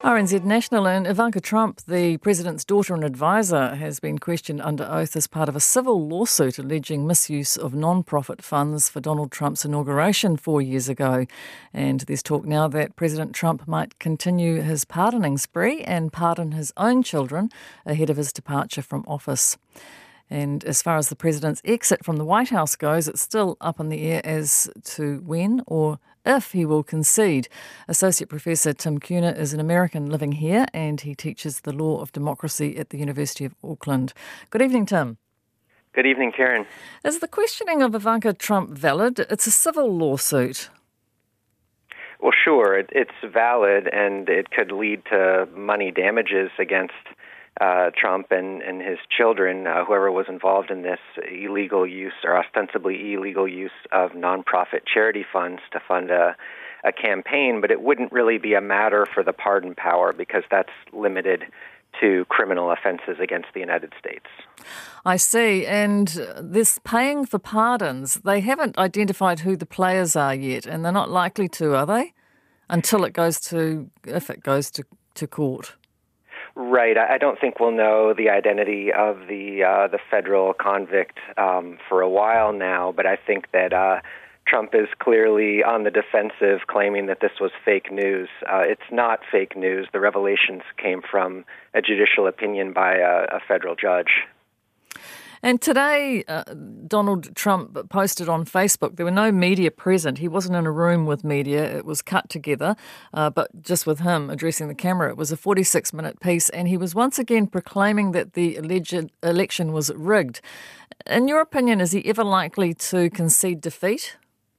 RNZ National, and Ivanka Trump, the president's daughter and advisor, has been questioned under oath as part of a civil lawsuit alleging misuse of non-profit funds for Donald Trump's inauguration 4 years ago. And there's talk now that President Trump might continue his pardoning spree and pardon his own children ahead of his departure from office. And as far as the president's exit from the White House goes, it's still up in the air as to when or if he will concede. Associate Professor Tim Kuna is an American living here and he teaches the law of democracy at the University of Auckland. Good evening, Tim. Good evening, Karen. Is the questioning of Ivanka Trump valid? It's a civil lawsuit. Well, sure, it's valid, and it could lead to money damages against Trump and his children, whoever was involved in this illegal use or ostensibly illegal use of nonprofit charity funds to fund a campaign. But it wouldn't really be a matter for the pardon power because that's limited to criminal offenses against the United States. I see. And this paying for pardons, they haven't identified who the players are yet, and they're not likely to, are they? Until it goes to, if it goes to court. Right. I don't think we'll know the identity of the federal convict for a while now, but I think that Trump is clearly on the defensive, claiming that this was fake news. It's not fake news. The revelations came from a judicial opinion by a federal judge. And today, Donald Trump posted on Facebook, there were no media present. He wasn't in a room with media. It was cut together, but just with him addressing the camera. It was a 46-minute piece, and he was once again proclaiming that the alleged election was rigged. In your opinion, is he ever likely to concede defeat?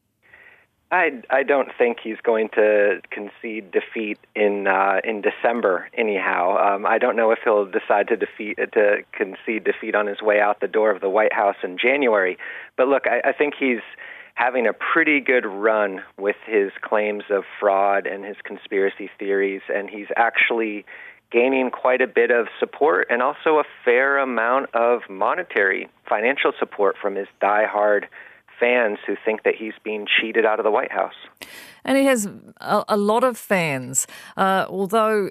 I don't think he's going to concede defeat in December. Anyhow, I don't know if he'll decide to concede defeat on his way out the door of the White House in January. But look, I think he's having a pretty good run with his claims of fraud and his conspiracy theories, and he's actually gaining quite a bit of support and also a fair amount of monetary, financial support from his diehard fans who think that he's being cheated out of the White House. And he has a lot of fans, although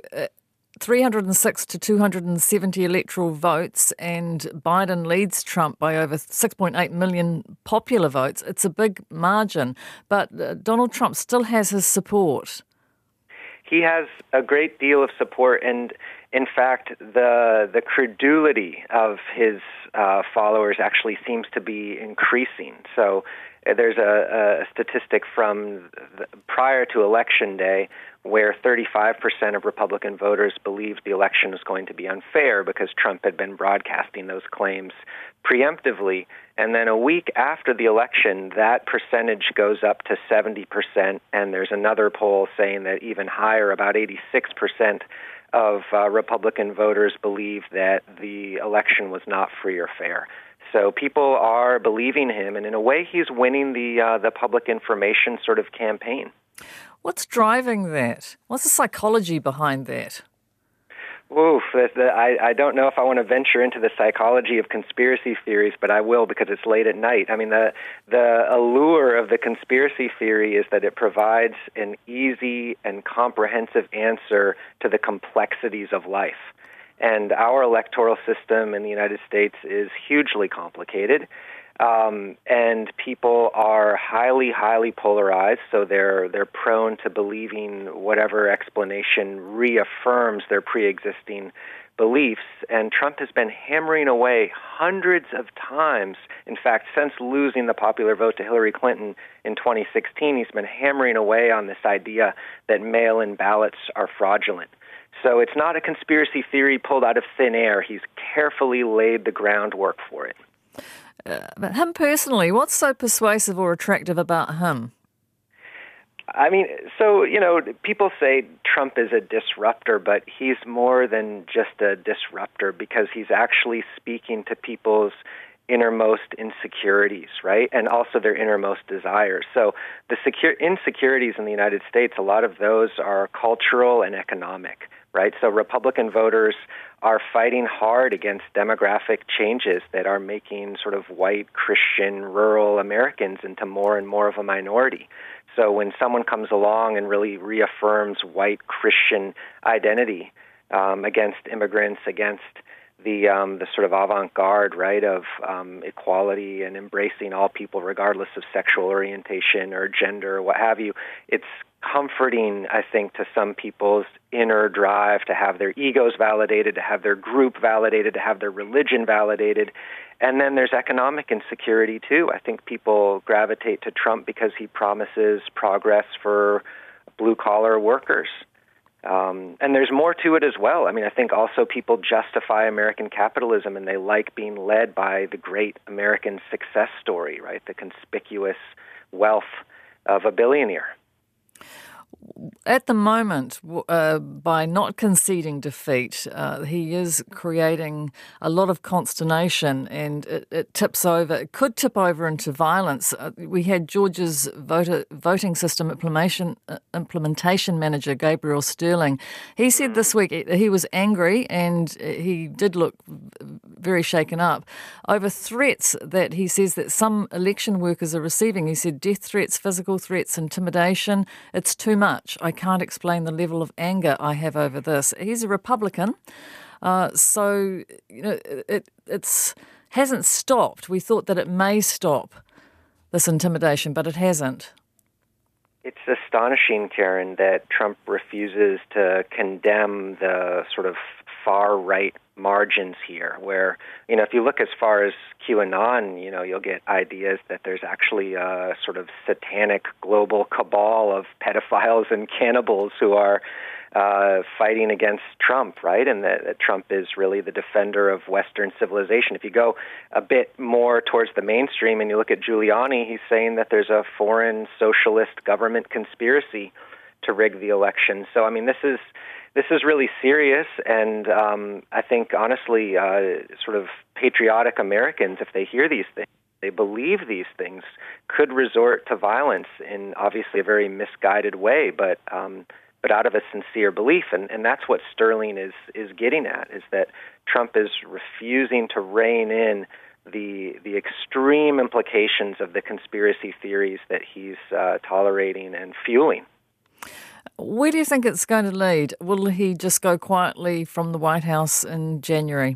306 to 270 electoral votes, and Biden leads Trump by over 6.8 million popular votes. It's a big margin, but Donald Trump still has his support. He has a great deal of support, and in fact, the credulity of his followers actually seems to be increasing. So there's a statistic from prior to Election Day where 35% of Republican voters believed the election was going to be unfair because Trump had been broadcasting those claims preemptively. And then a week after the election, that percentage goes up to 70%, and there's another poll saying that even higher, about 86% of Republican voters believe that the election was not free or fair. So people are believing him, and in a way, he's winning the public information sort of campaign. What's driving that? What's the psychology behind that? Oof, I don't know if I want to venture into the psychology of conspiracy theories, but I will because it's late at night. I mean, the allure of the conspiracy theory is that it provides an easy and comprehensive answer to the complexities of life. And our electoral system in the United States is hugely complicated. And people are highly, highly polarized, so they're prone to believing whatever explanation reaffirms their pre-existing beliefs. And Trump has been hammering away hundreds of times. In fact, since losing the popular vote to Hillary Clinton in 2016, he's been hammering away on this idea that mail-in ballots are fraudulent. So it's not a conspiracy theory pulled out of thin air. He's carefully laid the groundwork for it. But him personally, what's so persuasive or attractive about him? I mean, so, people say Trump is a disruptor, but he's more than just a disruptor because he's actually speaking to people's innermost insecurities, right? And also their innermost desires. So the insecurities in the United States, a lot of those are cultural and economic, right? So Republican voters are fighting hard against demographic changes that are making sort of white, Christian, rural Americans into more and more of a minority. So when someone comes along and really reaffirms white Christian identity against immigrants, against the sort of avant-garde, right, of equality and embracing all people regardless of sexual orientation or gender or what have you, it's comforting, I think, to some people's inner drive to have their egos validated, to have their group validated, to have their religion validated. And then there's economic insecurity, too. I think people gravitate to Trump because he promises progress for blue-collar workers. And there's more to it as well. I mean, I think also people justify American capitalism, and they like being led by the great American success story, right? The conspicuous wealth of a billionaire. At the moment, by not conceding defeat, he is creating a lot of consternation, and it tips over. It could tip over into violence. We had Georgia's voting system implementation manager, Gabriel Sterling. He said this week he was angry, and he did look very shaken up over threats that he says that some election workers are receiving. He said death threats, physical threats, intimidation. It's too much. I can't explain the level of anger I have over this. He's a Republican, so it's hasn't stopped. We thought that it may stop this intimidation, but it hasn't. It's astonishing, Karen, that Trump refuses to condemn the sort of far-right margins here, where, if you look as far as QAnon, you'll get ideas that there's actually a sort of satanic global cabal of pedophiles and cannibals who are fighting against Trump, right? And that Trump is really the defender of Western civilization. If you go a bit more towards the mainstream and you look at Giuliani, he's saying that there's a foreign socialist government conspiracy to rig the election. So, I mean, this is really serious, and I think, honestly, sort of patriotic Americans, if they hear these things, they believe these things, could resort to violence in obviously a very misguided way, but out of a sincere belief. And that's what Sterling is getting at, is that Trump is refusing to rein in the extreme implications of the conspiracy theories that he's tolerating and fueling. Where do you think it's going to lead? Will he just go quietly from the White House in January?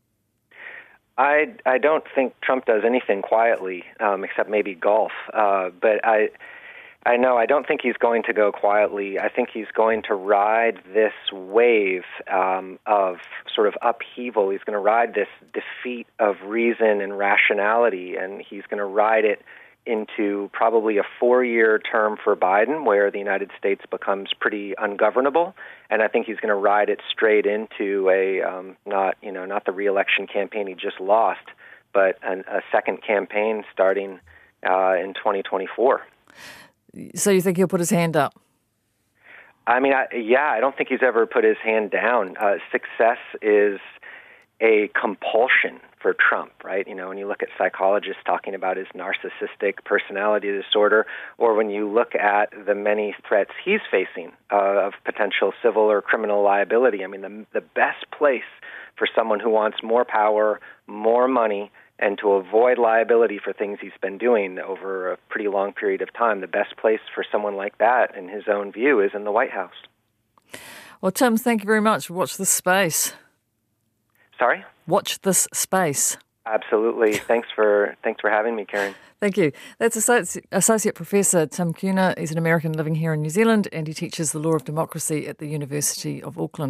I don't think Trump does anything quietly, except maybe golf. But I don't think he's going to go quietly. I think he's going to ride this wave of sort of upheaval. He's going to ride this defeat of reason and rationality, and he's going to ride it into probably a 4-year term for Biden, where the United States becomes pretty ungovernable. And I think he's going to ride it straight into a not the re-election campaign he just lost, but a second campaign starting in 2024. So you think he'll put his hand up? I mean, I don't think he's ever put his hand down. Success is a compulsion for Trump, right? When you look at psychologists talking about his narcissistic personality disorder, or when you look at the many threats he's facing of potential civil or criminal liability, I mean, the best place for someone who wants more power, more money, and to avoid liability for things he's been doing over a pretty long period of time, the best place for someone like that, in his own view, is in the White House. Well, Tim, thank you very much. Watch this space. Sorry? Watch this space. Absolutely. Thanks for having me, Karen. Thank you. That's Associate Professor Tim Kuna. He's an American living here in New Zealand, and he teaches the law of democracy at the University of Auckland.